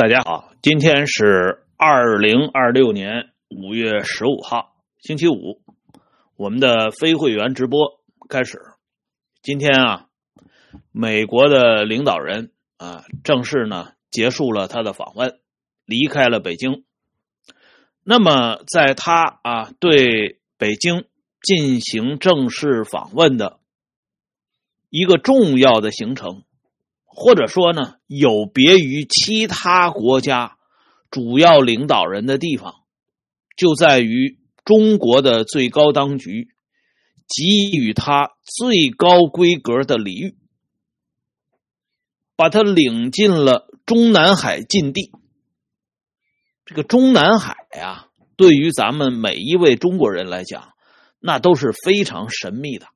大家好，今天是2026年5月15号，星期五，我们的非会员直播开始。今天美国的领导人正式结束了他的访问，离开了北京。那么在他对北京进行正式访问的一个重要的行程，或者说有别于其他国家主要领导人的地方，就在于中国的最高当局给予他最高规格的礼遇，把他领进了中南海禁地。这个中南海对于咱们每一位中国人来讲，那都是非常神秘的。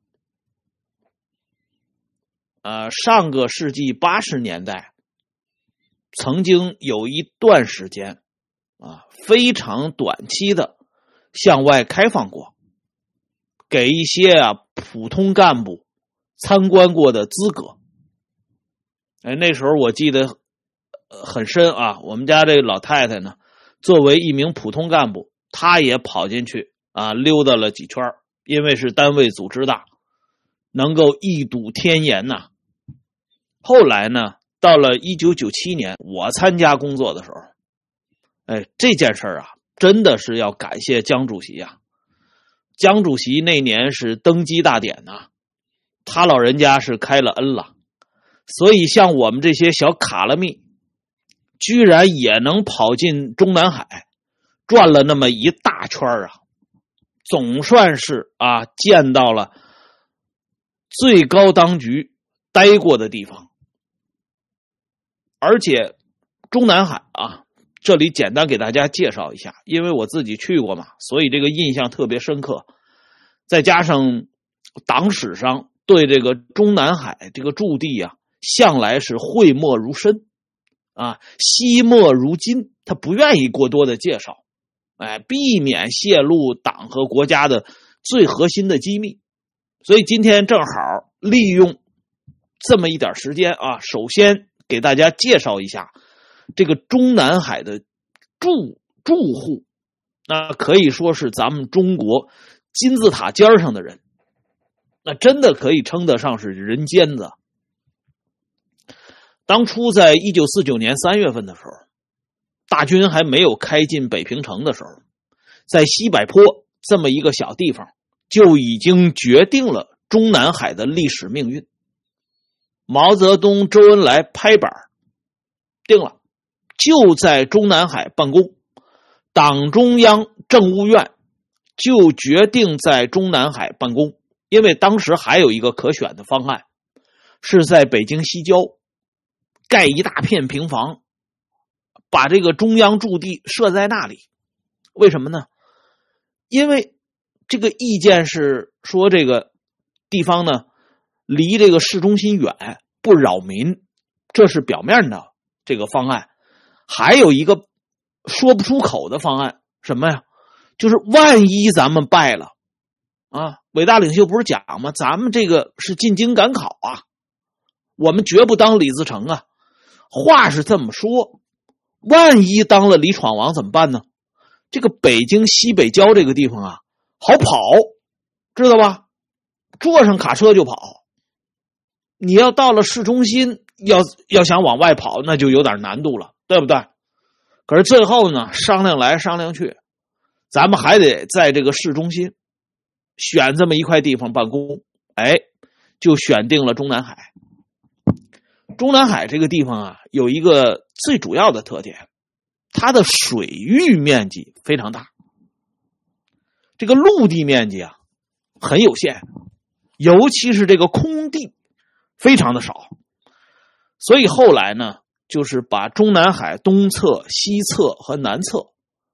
上个世纪80年代，曾经有一段时间非常短期的向外开放过，给一些普通干部参观过的资格。那时候我记得很深我们家这老太太呢，作为一名普通干部，她也跑进去溜达了几圈，因为是单位组织的，能够一睹天颜呐。后来呢，到了1997年我参加工作的时候，这件事真的是要感谢江主席江主席那年是登基大典他老人家是开了恩了，所以像我们这些小卡拉密居然也能跑进中南海转了那么一大圈总算是见到了最高当局待过的地方。而且中南海这里简单给大家介绍一下，因为我自己去过嘛，所以这个印象特别深刻。再加上党史上对这个中南海这个驻地向来是讳莫如深惜墨如金，他不愿意过多的介绍，避免泄露党和国家的最核心的机密。所以今天正好利用这么一点时间首先给大家介绍一下这个中南海的住户，那可以说是咱们中国金字塔尖上的人，那真的可以称得上是人尖子。当初在1949年3月份的时候，大军还没有开进北平城的时候，在西柏坡这么一个小地方就已经决定了中南海的历史命运。毛泽东、周恩来拍板定了，就在中南海办公，党中央政务院就决定在中南海办公。因为当时还有一个可选的方案，是在北京西郊盖一大片平房，把这个中央驻地设在那里。为什么呢？因为这个意见是说这个地方呢离这个市中心远，不扰民，这是表面的这个方案。还有一个说不出口的方案，什么呀？就是万一咱们败了伟大领袖不是讲吗？咱们这个是进京赶考我们绝不当李自成话是这么说，万一当了李闯王怎么办呢？这个北京西北郊这个地方好跑，知道吧？坐上卡车就跑。你要到了市中心，要想往外跑，那就有点难度了，对不对？可是最后呢，商量来商量去，咱们还得在这个市中心选这么一块地方办公，就选定了中南海。中南海这个地方有一个最主要的特点，它的水域面积非常大，这个陆地面积很有限，尤其是这个空地非常的少。所以后来呢，就是把中南海东侧、西侧和南侧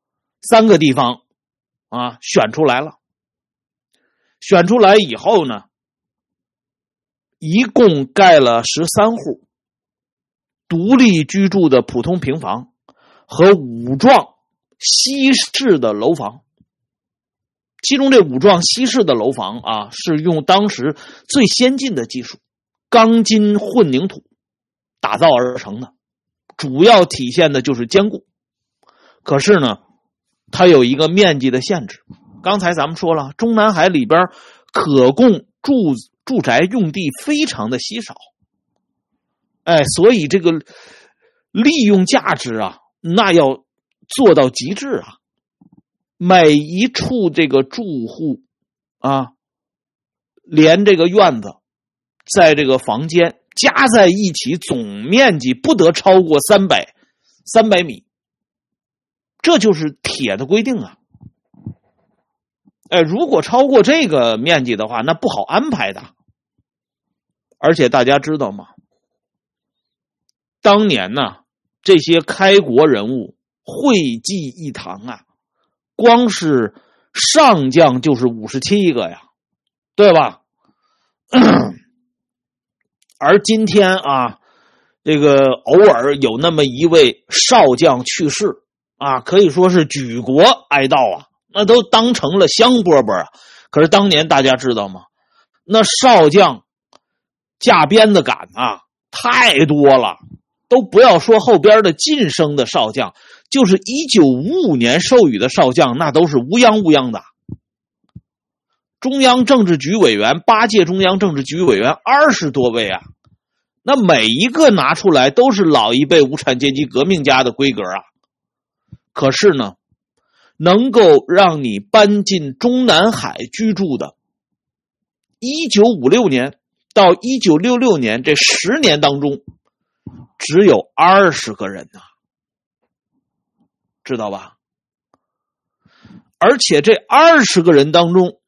3个地方选出来了。选出来以后呢，一共盖了13户独立居住的普通平房和5幢西式的楼房。其中这5幢西式的楼房是用当时最先进的技术钢筋混凝土打造而成的， 主要体现的就是坚固。可是呢，它有一个面积的限制。刚才咱们说了，中南海里边可供住宅用地非常的稀少，所以这个利用价值啊，那要做到极致啊。每一处这个住户啊，连这个院子，在这个房间加在一起，总面积不得超过300米，这就是铁的规定啊。如果超过这个面积的话，那不好安排的。而且大家知道吗？当年呢，这些开国人物汇集一堂啊，光是上将就是57个呀，对吧？而今天啊，这个偶尔有那么一位少将去世啊，可以说是举国哀悼啊，那都当成了香饽饽啊。可是当年大家知道吗？那少将架鞭子赶啊，太多了，都不要说后边的晋升的少将，就是1955年授予的少将，那都是乌泱的。中央政治局委员，8届中央政治局委员20多位啊，那每一个拿出来都是老一辈无产阶级革命家的规格啊。可是呢，能够让你搬进中南海居住的1956年到1966年这10年当中，只有20个人啊，知道吧？而且这20个人当中，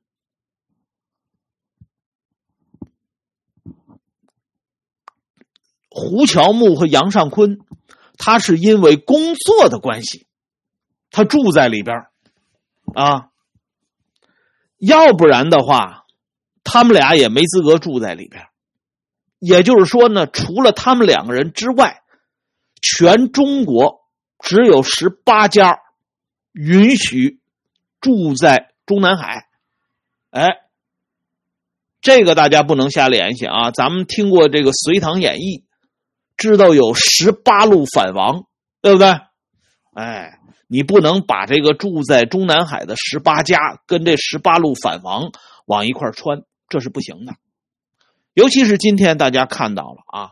胡乔木和杨尚昆，他是因为工作的关系，他住在里边啊，要不然的话，他们俩也没资格住在里边。也就是说呢，除了他们2个人之外，全中国只有18家允许住在中南海。这个大家不能瞎联系啊！咱们听过这个《隋唐演义》，知道有18路反王，对不对？你不能把这个住在中南海的18家跟这18路反王往一块穿，这是不行的。尤其是今天大家看到了啊，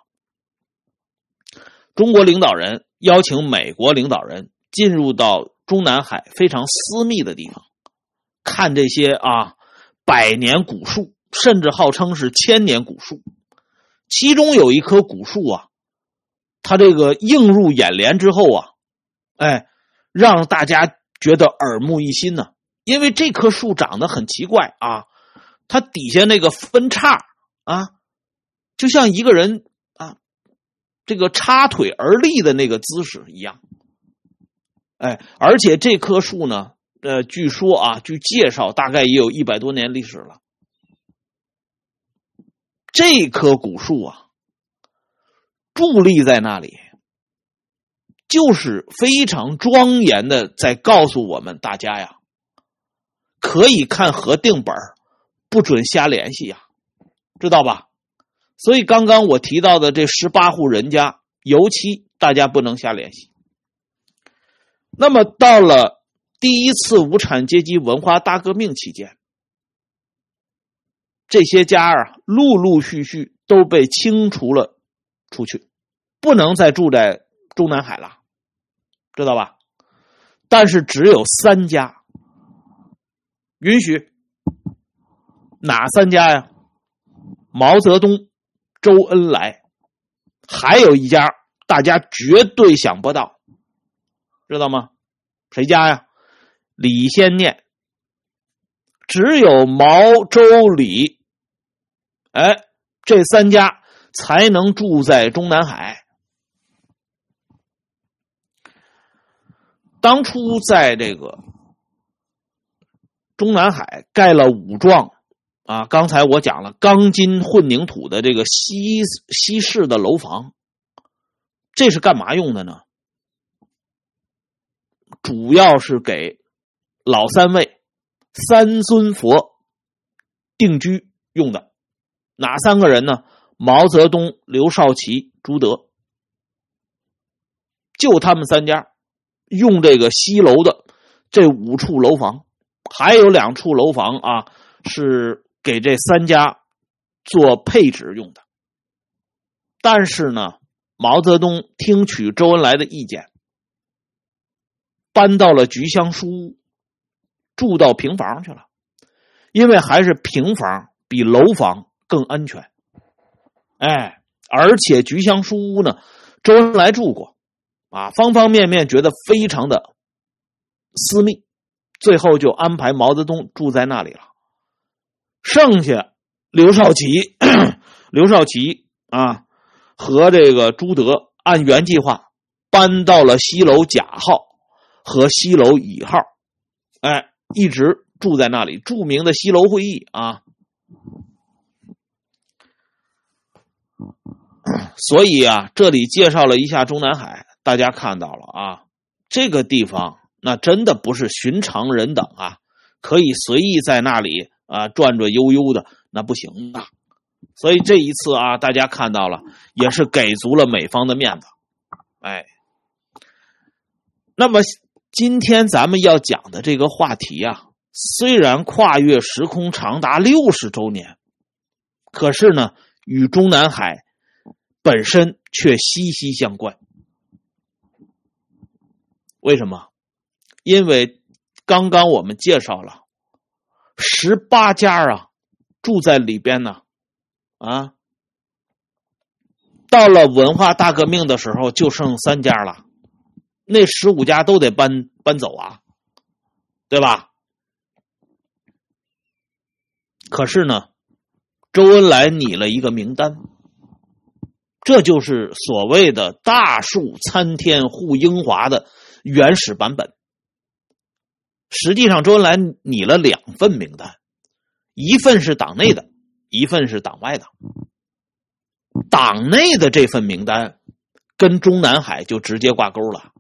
中国领导人邀请美国领导人进入到中南海非常私密的地方，看这些啊100年古树，甚至号称是1000年古树。其中有一棵古树啊，它这个映入眼帘之后啊，让大家觉得耳目一新呢。因为这棵树长得很奇怪啊，它底下那个分叉啊，就像一个人啊，这个插腿而立的那个姿势一样。而且这棵树呢，据说啊，据介绍大概也有100多年历史了。这棵古树啊，伫立在那里，就是非常庄严的在告诉我们大家呀，可以看核定本，不准瞎联系呀，知道吧？所以刚刚我提到的这18户人家，尤其大家不能瞎联系。那么到了第一次无产阶级文化大革命期间，这些家啊，陆陆续续都被清除了出去，不能再住在中南海了，知道吧？但是只有3家允许。哪3家呀？毛泽东、周恩来，还有一家大家绝对想不到，知道吗？谁家呀？李先念。只有毛、周、李，这3家才能住在中南海。当初在这个中南海盖了5幢啊，刚才我讲了钢筋混凝土的这个西式的楼房，这是干嘛用的呢？主要是给老3位三尊佛定居用的。哪3个人呢？毛泽东、刘少奇、朱德。 就他们3家用这个西楼的这5处楼房，还有2处楼房啊是给这3家做配置用的。但是呢，毛泽东听取周恩来的意见，搬到了菊香书屋，住到平房去了。因为还是平房比楼房更安全。而且菊香书屋呢，周恩来住过啊，方方面面觉得非常的私密，最后就安排毛泽东住在那里了。剩下刘少奇啊和这个朱德按原计划搬到了西楼甲号和西楼乙号，一直住在那里。著名的西楼会议啊，所以啊，这里介绍了一下中南海，大家看到了啊，这个地方那真的不是寻常人等啊，可以随意在那里啊转转悠悠的，那不行的。所以这一次啊，大家看到了，也是给足了美方的面子。那么今天咱们要讲的这个话题啊，虽然跨越时空长达60周年，可是呢，与中南海本身却息息相关。为什么？因为刚刚我们介绍了18家啊住在里边呢，到了文化大革命的时候就剩3家了，那15家都得搬走啊，对吧？可是呢，周恩来拟了一个名单，这就是所谓的大树参天护英华的原始版本。实际上周恩来拟了2份名单，一份是党内的，一份是党外的。党内的这份名单跟中南海就直接挂钩了。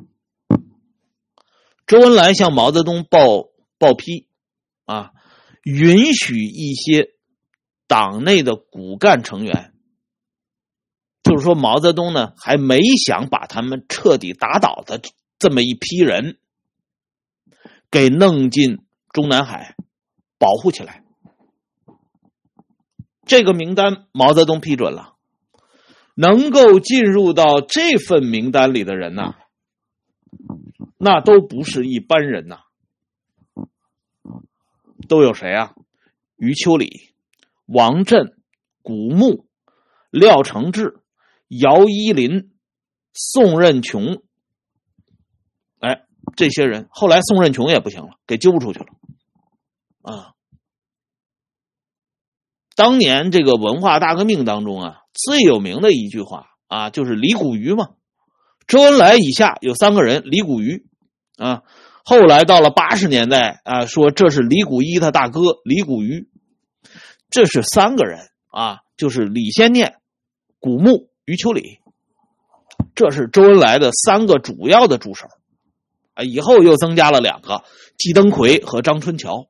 周恩来向毛泽东报批啊，允许一些党内的骨干成员，就是说毛泽东呢还没想把他们彻底打倒的这么一批人给弄进中南海保护起来。这个名单毛泽东批准了，能够进入到这份名单里的人呢，那都不是一般人呐。都有谁啊？余秋里、王震、古牧、廖承志、姚依林、宋任穷，这些人后来宋任穷也不行了，给揪出去了啊。当年这个文化大革命当中啊，最有名的一句话啊，就是李谷于嘛。周恩来以下有3个人，李谷于啊，后来到了80年代啊，说这是李谷一他大哥李谷于，这是3个人啊，就是李先念、古牧、余秋里，这是周恩来的3个主要的助手啊，以后又增加了2个，季登奎和张春桥。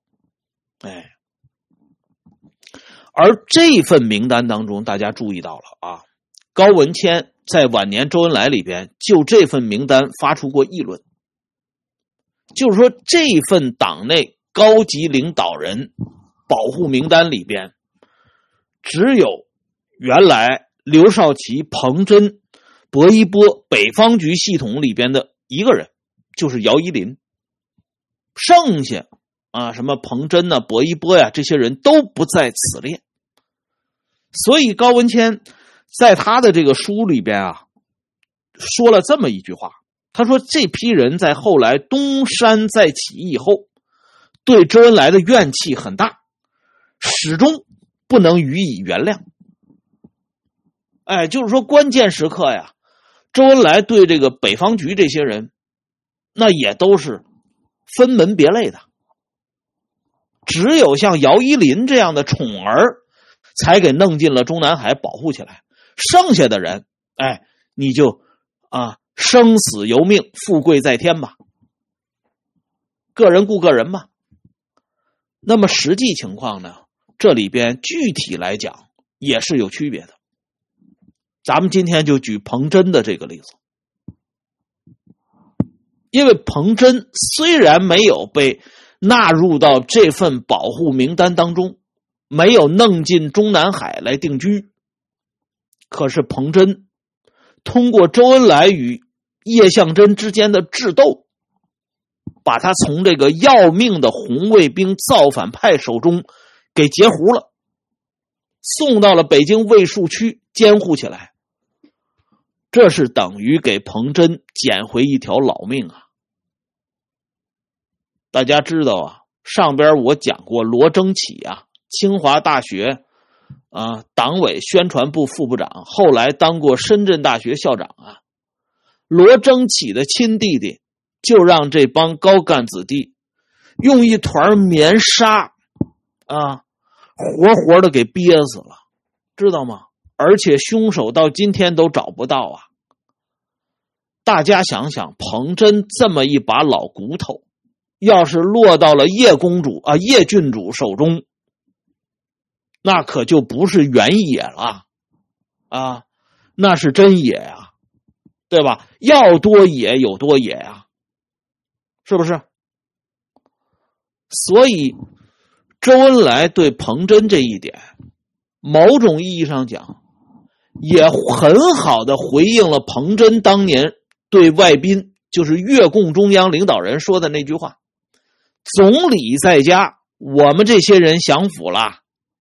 而这份名单当中，大家注意到了啊，高文谦在晚年周恩来里边就这份名单发出过议论，就是说这份党内高级领导人保护名单里边，只有原来刘少奇、彭真、薄一波北方局系统里边的一个人，就是姚依林，剩下啊，什么彭真啊、薄一波呀，这些人都不在此列。所以高文谦在他的这个书里边啊，说了这么一句话，他说这批人在后来东山再起以后，对周恩来的怨气很大，始终不能予以原谅。就是说关键时刻呀，周恩来对这个北方局这些人，那也都是分门别类的。只有像姚依林这样的宠儿，才给弄进了中南海保护起来。剩下的人，你就生死由命，富贵在天吧，个人顾个人吧。那么实际情况呢，这里边具体来讲也是有区别的。咱们今天就举彭真的这个例子。 因为彭真虽然没有被纳入到这份保护名单当中，没有弄进中南海来定居，可是彭真通过周恩来与叶向真之间的智斗，把他从这个要命的红卫兵造反派手中给截胡了，送到了北京卫戍区监护起来。这是等于给彭真捡回一条老命啊！大家知道啊，上边我讲过罗征启啊，清华大学党委宣传部副部长，后来当过深圳大学校长啊。罗征启的亲弟弟就让这帮高干子弟用一团棉纱活活的给憋死了，知道吗？而且凶手到今天都找不到啊！大家想想，彭真这么一把老骨头，要是落到了叶郡主手中，那可就不是原野了啊，那是真野啊，对吧？要多野有多野啊，是不是？所以周恩来对彭真这一点，某种意义上讲，也很好的回应了彭真当年对外宾，就是越共中央领导人说的那句话：总理在家，我们这些人享福了。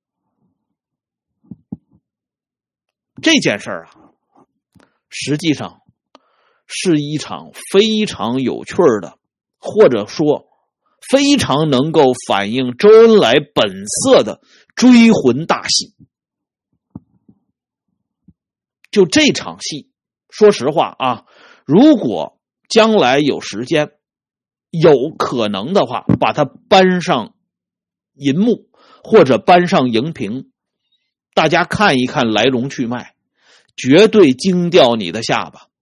这件事啊，实际上是一场非常有趣的，或者说非常能够反映周恩来本色的追魂大戏。就这场戏，说实话啊，如果将来有时间，有可能的话，把它搬上银幕或者搬上荧屏，大家看一看来龙去脉，绝对惊掉你的下巴。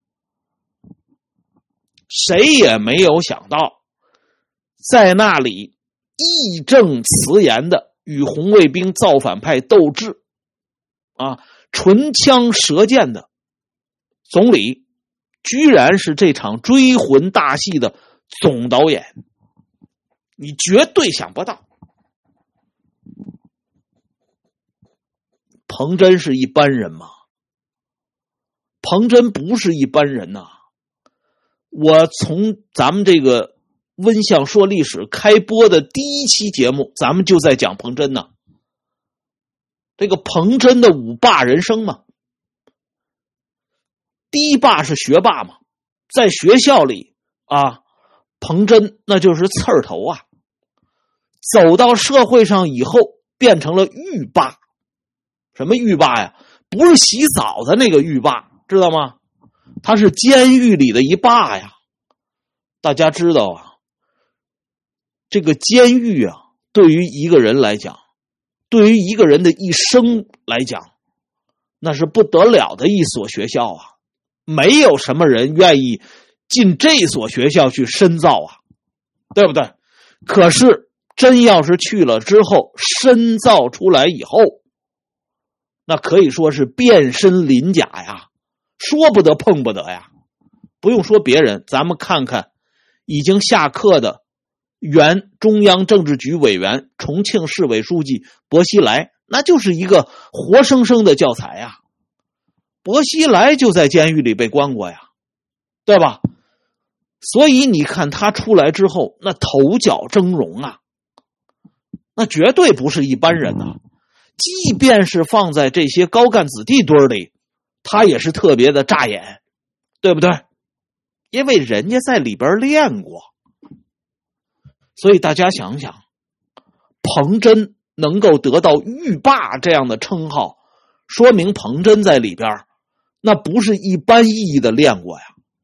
谁也没有想到，在那里义正辞严的与红卫兵造反派斗智唇枪舌剑的总理，居然是这场追魂大戏的总导演，你绝对想不到。彭真是一般人吗？彭真不是一般人呐！我从咱们这个温相说历史开播的第一期节目，咱们就在讲彭真呐。这个彭真的五霸人生嘛，第一霸是学霸嘛，在学校里彭真那就是刺儿头啊。走到社会上以后，变成了狱霸。什么狱霸呀？不是洗澡的那个狱霸，知道吗？他是监狱里的一霸呀。大家知道啊，这个监狱啊，对于一个人来讲，对于一个人的一生来讲，那是不得了的一所学校啊。没有什么人愿意进这所学校去深造啊，对不对？可是真要是去了之后，深造出来以后，那可以说是变身鳞甲呀，说不得碰不得呀。不用说别人，咱们看看已经下课的原中央政治局委员、重庆市委书记薄熙来，那就是一个活生生的教材呀。薄熙来就在监狱里被关过呀，对吧？所以你看他出来之后，那头角峥嵘啊，那绝对不是一般人呐。即便是放在这些高干子弟堆里，他也是特别的扎眼，对不对？因为人家在里边练过。所以大家想想，彭真能够得到狱霸这样的称号，说明彭真在里边那不是一般意义的练过呀。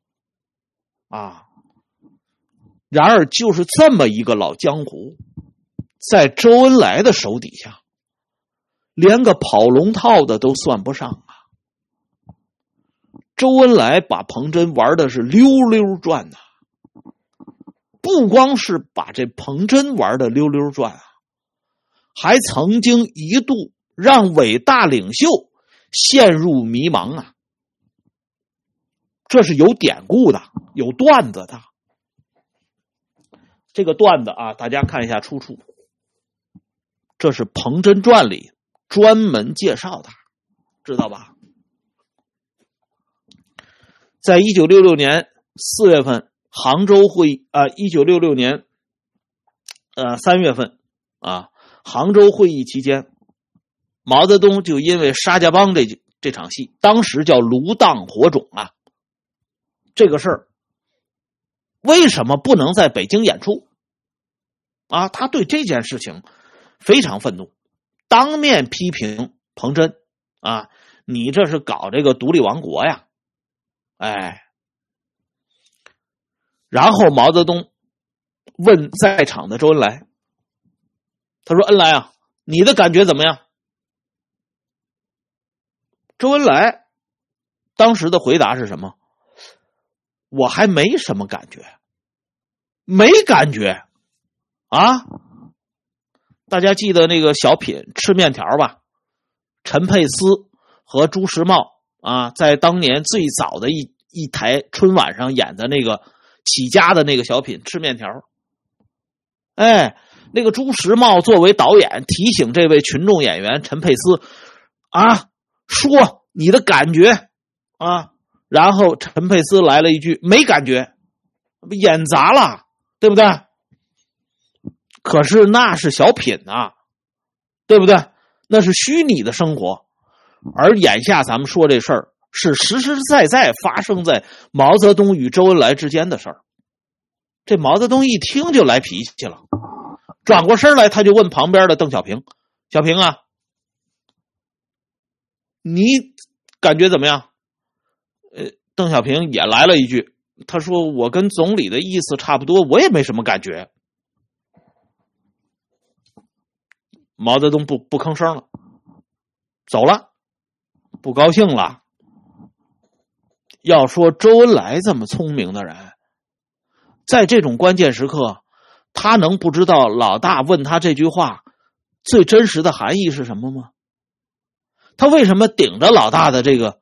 然而就是这么一个老江湖，在周恩来的手底下，连个跑龙套的都算不上啊。周恩来把彭真玩的是溜溜转呐，不光是把这彭真玩的溜溜转还曾经一度让伟大领袖陷入迷茫啊。这是有典故的，有段子的这个段子啊，大家看一下出处，这是《彭真传》里专门介绍的，知道吧？在1966年4月份杭州会议1966年3月份啊，杭州会议期间，毛泽东就因为沙家浜这场戏，当时叫炉荡火种啊，这个事儿为什么不能在北京演出啊？他对这件事情非常愤怒，当面批评彭真啊，你这是搞这个独立王国呀！哎，然后毛泽东问在场的周恩来，他说：“恩来啊，你的感觉怎么样？”周恩来当时的回答是什么？我还没什么感觉，没感觉啊！大家记得那个小品吃面条吧？陈佩斯和朱时茂啊，在当年最早的一台春晚上演的那个起家的那个小品吃面条。哎，那个朱时茂作为导演提醒这位群众演员陈佩斯啊，说你的感觉啊，然后陈佩斯来了一句没感觉，演砸了，对不对？可是那是小品啊，对不对？那是虚拟的生活，而眼下咱们说这事儿是实实在在发生在毛泽东与周恩来之间的事儿。这毛泽东一听就来脾气了，转过身来他就问旁边的邓小平：“小平啊，你感觉怎么样？”邓小平也来了一句，他说：“我跟总理的意思差不多，我也没什么感觉。”毛泽东不吭声了，走了，不高兴了。要说周恩来这么聪明的人，在这种关键时刻，他能不知道老大问他这句话最真实的含义是什么吗？他为什么顶着老大的这个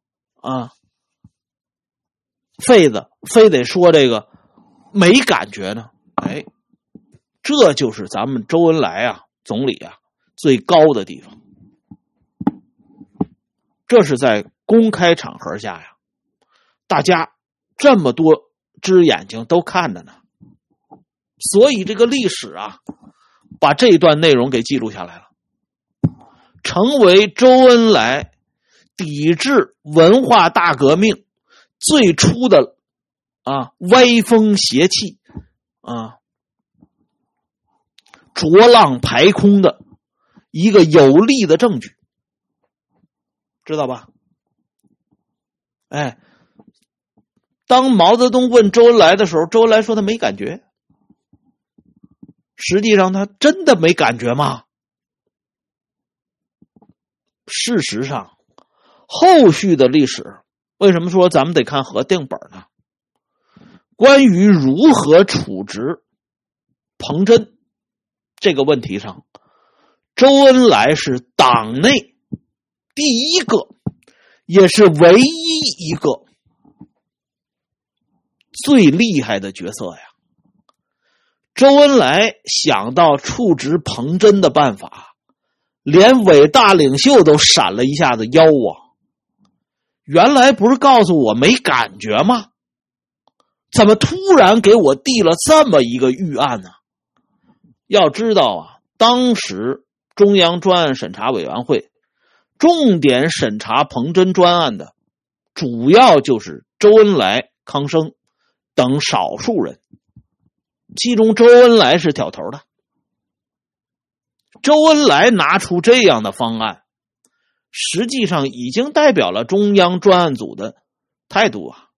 肺子非得说这个没感觉呢？哎，这就是咱们周恩来啊总理啊最高的地方。这是在公开场合下呀，大家这么多只眼睛都看着呢，所以这个历史啊把这一段内容给记录下来了，成为周恩来抵制文化大革命最初的歪风邪气浊浪排空的一个有力的证据，知道吧？哎，当毛泽东问周恩来的时候，周恩来说他没感觉，实际上他真的没感觉吗？事实上，后续的历史为什么说咱们得看核定本呢？关于如何处置彭真这个问题上，周恩来是党内第一个也是唯一一个最厉害的角色呀。周恩来想到处置彭真的办法，连伟大领袖都闪了一下子腰啊！原来不是告诉我没感觉吗？怎么突然给我递了这么一个预案呢？要知道啊，当时中央专案审查委员会重点审查彭真专案的主要就是周恩来、康生等少数人，其中周恩来是挑头的。周恩来拿出这样的方案，实际上已经代表了中央专案组的态度啊。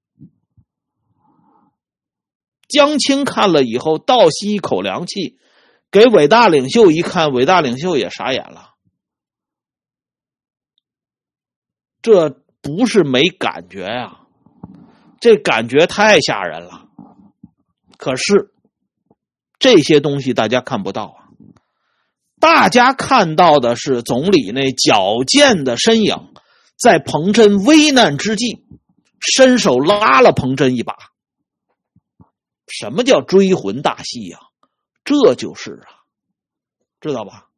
江青看了以后倒吸一口凉气，给伟大领袖一看，伟大领袖也傻眼了。这不是没感觉呀，这感觉太吓人了。可是这些东西大家看不到啊，大家看到的是总理那矫健的身影，在彭真危难之际伸手拉了彭真一把。什么叫追魂大戏啊？ 这就是啊，知道吧？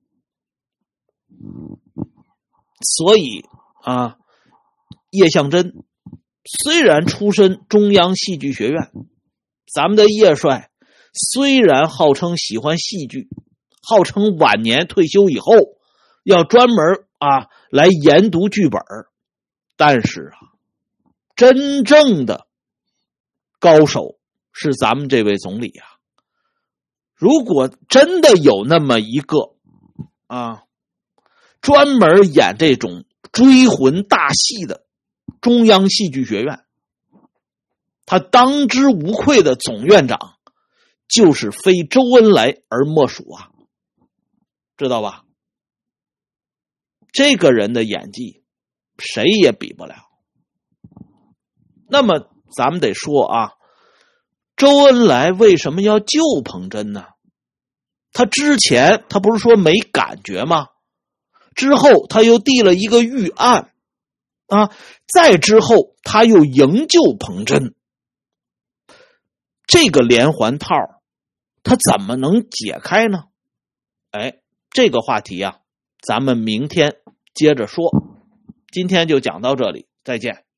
所以啊，叶向真虽然出身中央戏剧学院，咱们的叶帅虽然号称喜欢戏剧，号称晚年退休以后要专门来研读剧本，但是真正的高手是咱们这位总理啊。如果真的有那么一个专门演这种追魂大戏的中央戏剧学院，他当之无愧的总院长就是非周恩来而莫属啊，知道吧？这个人的演技谁也比不了。那么咱们得说周恩来为什么要救彭真呢？他之前他不是说没感觉吗？之后他又递了一个预案再之后他又营救彭真，这个连环套他怎么能解开呢？这个话题咱们明天接着说。今天就讲到这里，再见。